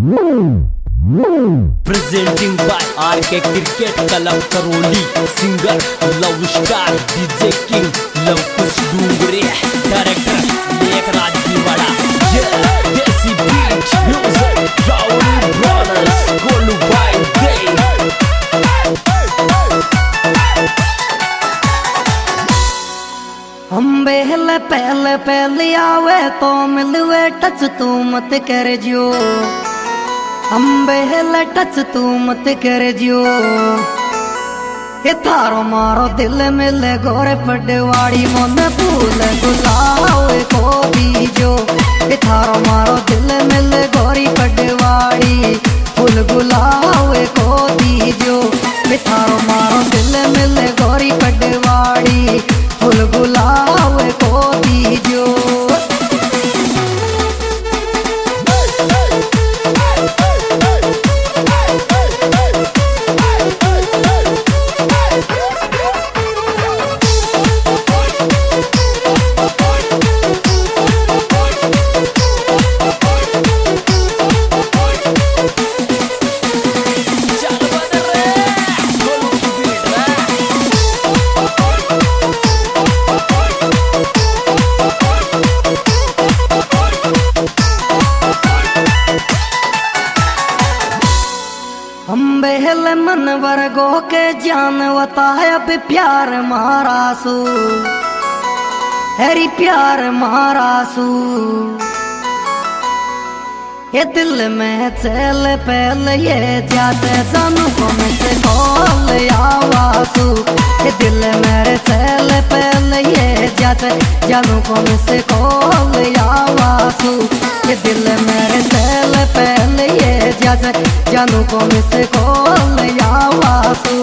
Presenting by RK Cricket Club Karoli, singer Love Star, DJ King Love Kuch Dungre, director Lekhraj Diwada, Desi Beat Music, Raul Brothers, Golu by Day. हम बेहले पहले पहले आवे तो मिलवे touch तू मत कर जियो, हम बेहले टच तू मत कर जियो। ये थारो मारो दिल मिले गोरे पडवाड़ी मन फूल गुलावे को दीजो। ये थारो मारो दिल मिले गोरी पडवाड़ी फूल गुलावे को दीजो। ये थारो मारो दिल मिले गोरी पडवाड़ी फूल गुलावे को दीजो। हम बेहल मन वर्गो के जानवता है अब प्यार महारासू, हरी प्यार महारासू। ये दिल में चल पहल ये जाते जानू को मैं से कॉल आवासू। ये दिल मेरे चल पहल ये जाते जानू को मैं से कॉल आवासू। ये दिल मेरे चल पहल ये जाते जानू को मैं से कॉल आवासू।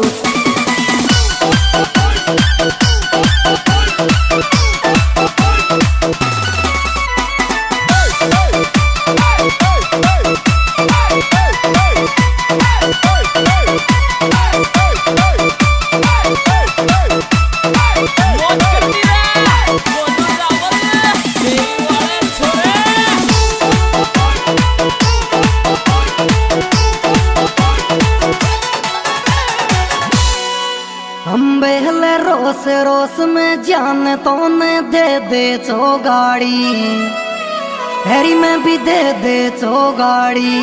हम बेहले रोस रोस में जान तो ने दे चो गाड़ी, हैरी में भी दे चो गाड़ी।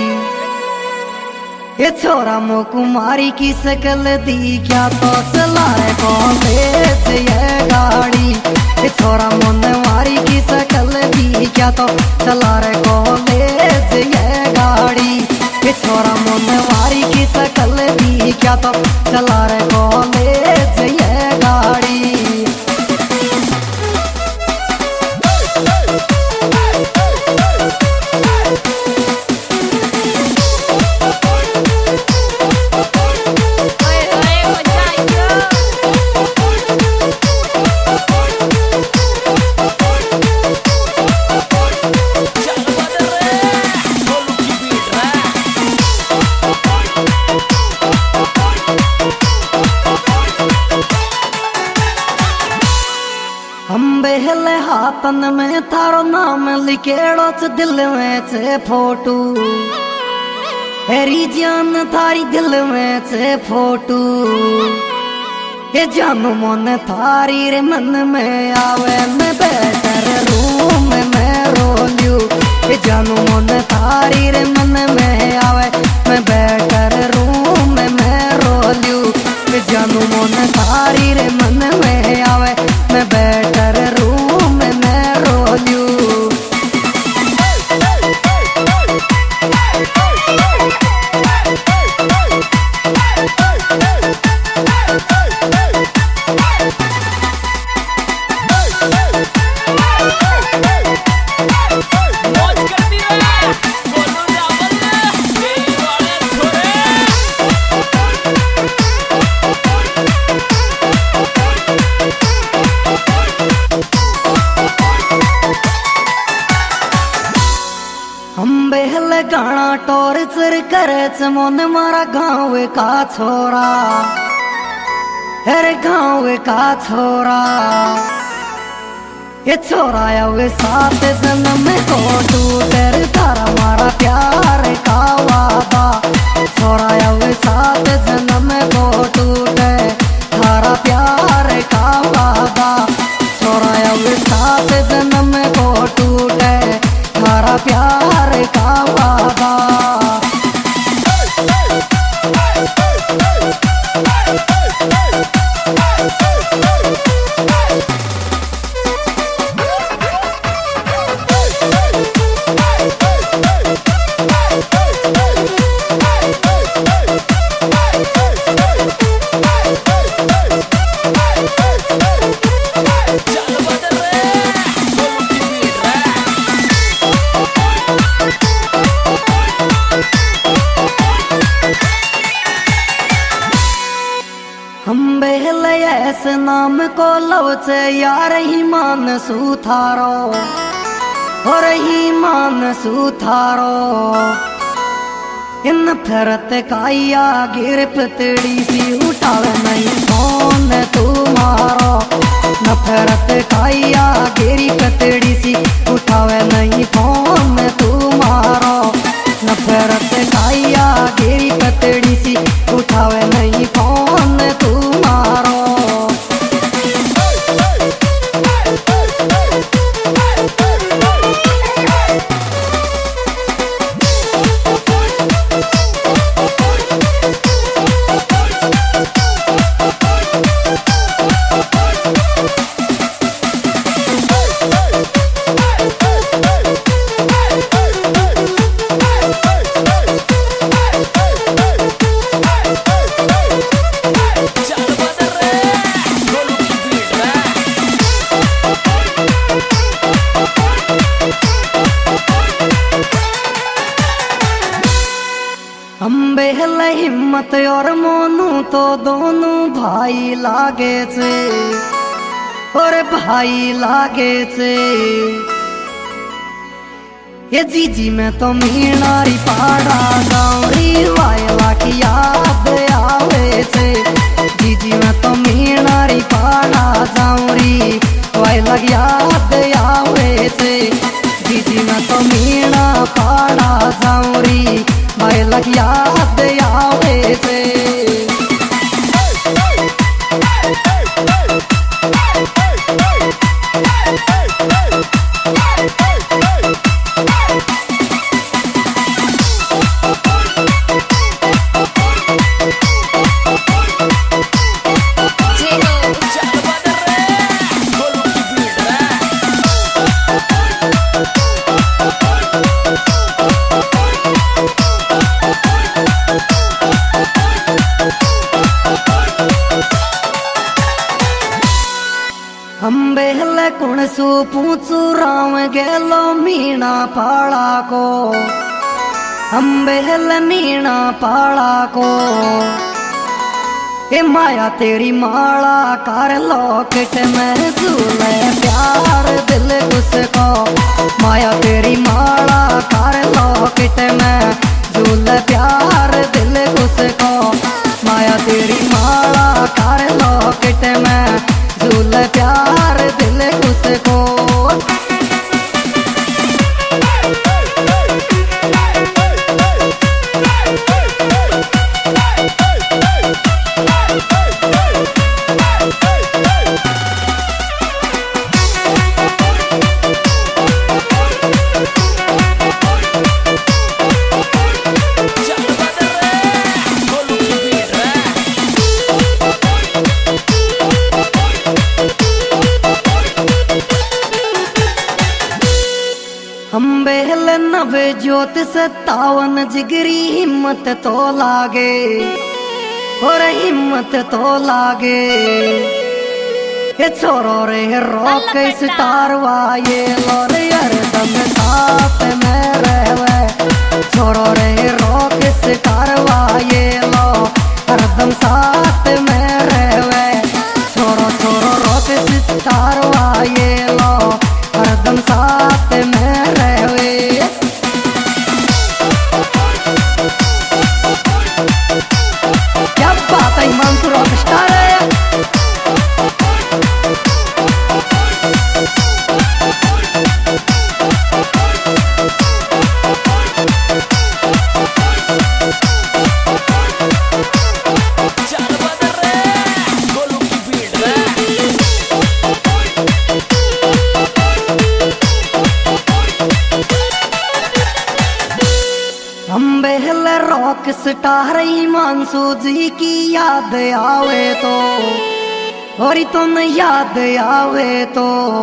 ये छोरा मो कुमारी की शकल दी क्या तो चलाए कॉलेज ये गाड़ी। ये छोरा मोनवारी की शकल दी क्या तो चला रे कॉलेज ये गाड़ी। ये छोरा मोनवारी की शकल दी क्या तो चला रे कॉलेज ये गाड़ी। हम बेहले हाथन में थारो नाम लिखेड़ो च दिल में से फोटू, हेरी जान थारी दिल में से फोटू। ये जानू मन थारी रे मन में आवे मैं बेटर रूम में रोलियो। ये जानू मन थारी रे मन में आवे मैं बेटर रूम में रोलियो। ये जानू मन थारी रे मन में आवे मैं बेटर रूम में रोलियो। हम बेहले गाना टोर्चर करे मोन मारा गाँव का छोरा, हर गाँव का छोरा। ये छोरा वे सात जन्म में को टूटर तारा मारा प्यार का वादा। हम बेहले ऐसे नाम को लव से यार ही मान सुथारो और ही मान सुथारो। इन फरत काया गिर पतड़ी सी उठावे नहीं कौन तुम्हारो। नफरत काया गिरी पतड़ी सी उठावे नहीं कौन तुम्हारो। नफरत काया गिरी पतड़ी सी उठावे नहीं कौन तुम्हारो। हम बेहल हिम्मत और मोनू तो दोनों भाई लागे से और भाई लागे से। ये जीजी में तो मीनारी पाड़ा गाँवरी वायला की याद आवे से। जीजी में तो मीनारी पाड़ा गाँवरी वायला की याद आवे से। जीजी में तो मीना पाड़ा गाँवरी वायला की याद आवे से। हम बेहल कुण सु पूछू राम गेलो मीणा पाड़ा को। हम बेहल मीणा पाड़ा को। ए माया तेरी माला कर लॉकेट में झूले प्यार दिल उसको। माया तेरी माला कर लॉकेट में झूले प्यार दिल उसको। माया तेरी माला कर लॉकेट में झूले प्यार दिल उसको। हम बेहल नवे ज्योत 57 जिगरी हिम्मत तो लागे और हिम्मत तो लागे। ये छोरो रे रॉक स्टार वाये लोर हरदम साथ में रहवे। छोरो रे रॉक स्टार वाये लो हरदम साथ में रहवे। छोरो छोरो रॉक स्टार वाये लो हरदम साथ में रहवे। क्या बात है हिमांशु रॉक स्टार है। अम्बेहल रॉक स्टार हिमांशु जी की याद आवे तो, और तुम याद आवे तो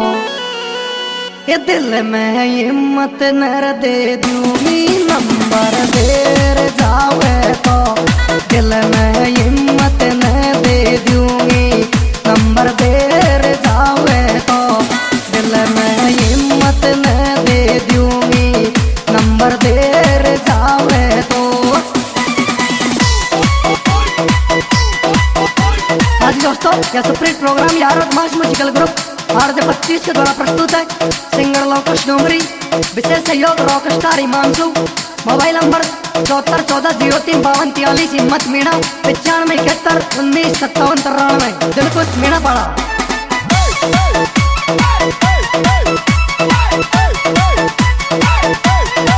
ये दिल में हिम्मत नर दे दूंगी, नंबर देर जावे तो दिल में हिम्मत न दे दूंगी, नंबर देर जावे तो दिल में हिम्मत न दे दूंगी, नंबर देर जावे तो। आज दोस्तों यह सुप्रीत प्रोग्राम यार मास म्यूजिकल ग्रुप RJ25 के द्वारा प्रस्तुत है। सिंगर लवकुश डूंगरी, विशेष सहयोग rock star Himanshu. Mobile number 7414035243, Himmat Meena 9571195793, दिलकुश Meena पाड़ा। Hey!